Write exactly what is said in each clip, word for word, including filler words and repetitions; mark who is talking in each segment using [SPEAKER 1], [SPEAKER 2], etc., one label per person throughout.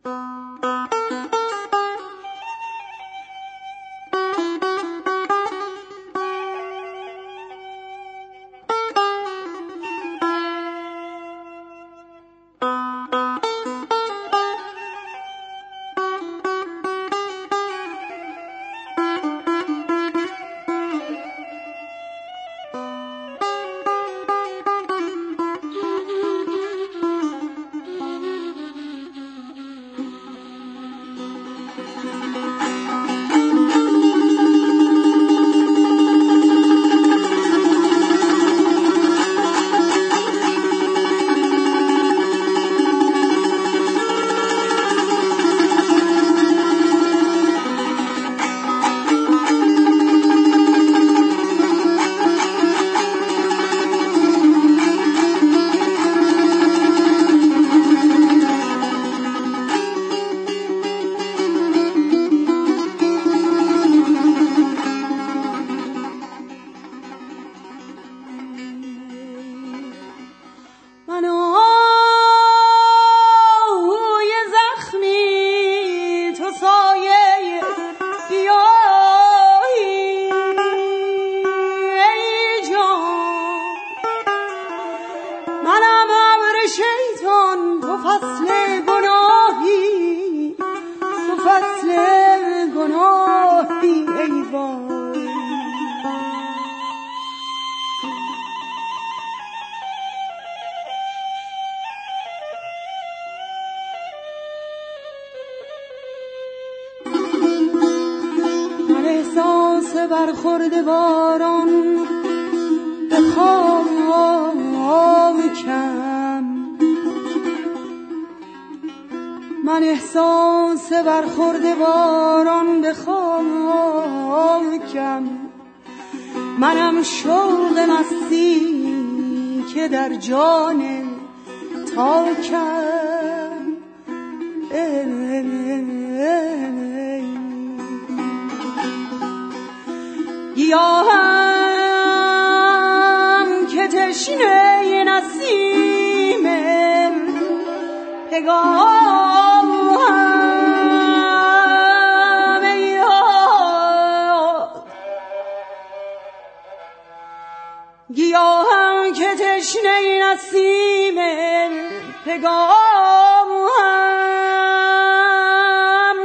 [SPEAKER 1] برخورد باران به خاکم، من احساس برخورد باران به خاکم، منم شوق مستی که در جان تاکم. گیاهم که تشنه نسیم پگاهم، گیاهم که تشنه نسیم پگاهم،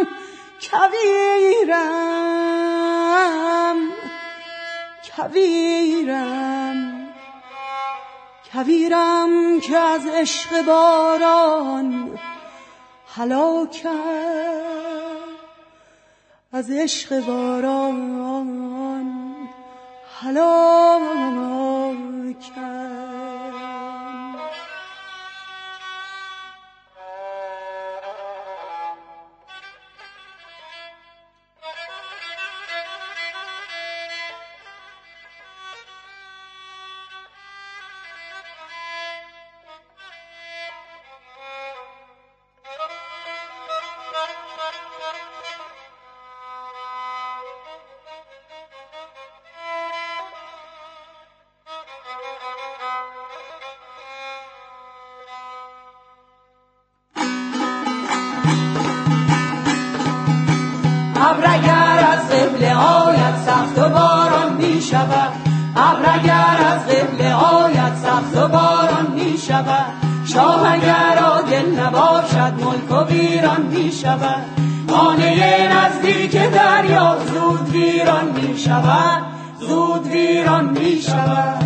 [SPEAKER 1] کویرم کویرم کویرم که از عشق باران هلاکم، از عشق باران هلاکم.
[SPEAKER 2] ابر اگر از قبله آید سخت و باران می شود، ابر اگر از قبله آید سخت و باران می شود، شاه اگر عادل نباشد ملک و ویران می شود، خانه نزدیک دریا زود ویران می شود، زود ویران می شود.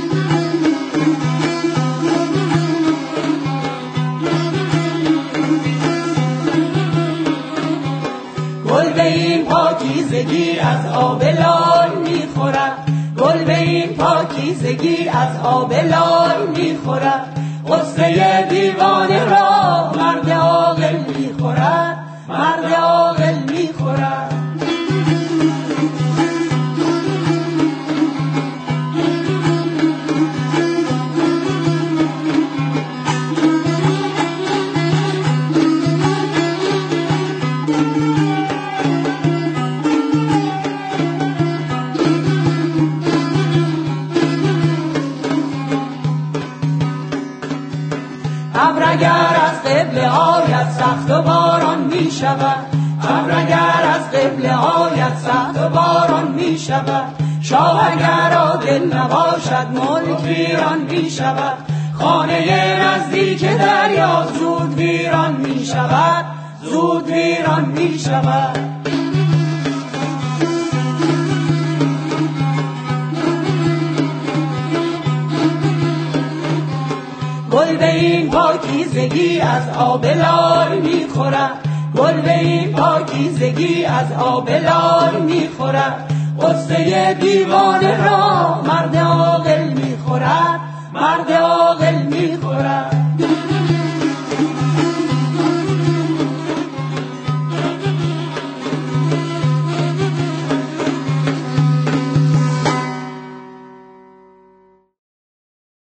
[SPEAKER 2] گل به این پاکیزگی از آب لال میخورد، گل به این پاکیزگی از آب لال میخورد، غصه دیوانه را مرد عاقل میخورد، مرد عاقل میخورد. ابر اگر از قبله آید سخت و باران می شود. ابر اگر از قبله آید سخت و باران می شود. شاه اگر عادل نباشد ملک ویران می شود. خانه نزدیک دریا زود ویران می شود، زود ویران می شود. گل به این پاکیزگی از آب لال می خورد. گل به این پاکیزگی از آب لال می خورد. قصه دیوانه را مرد عاقل می خورد، مرد عاقل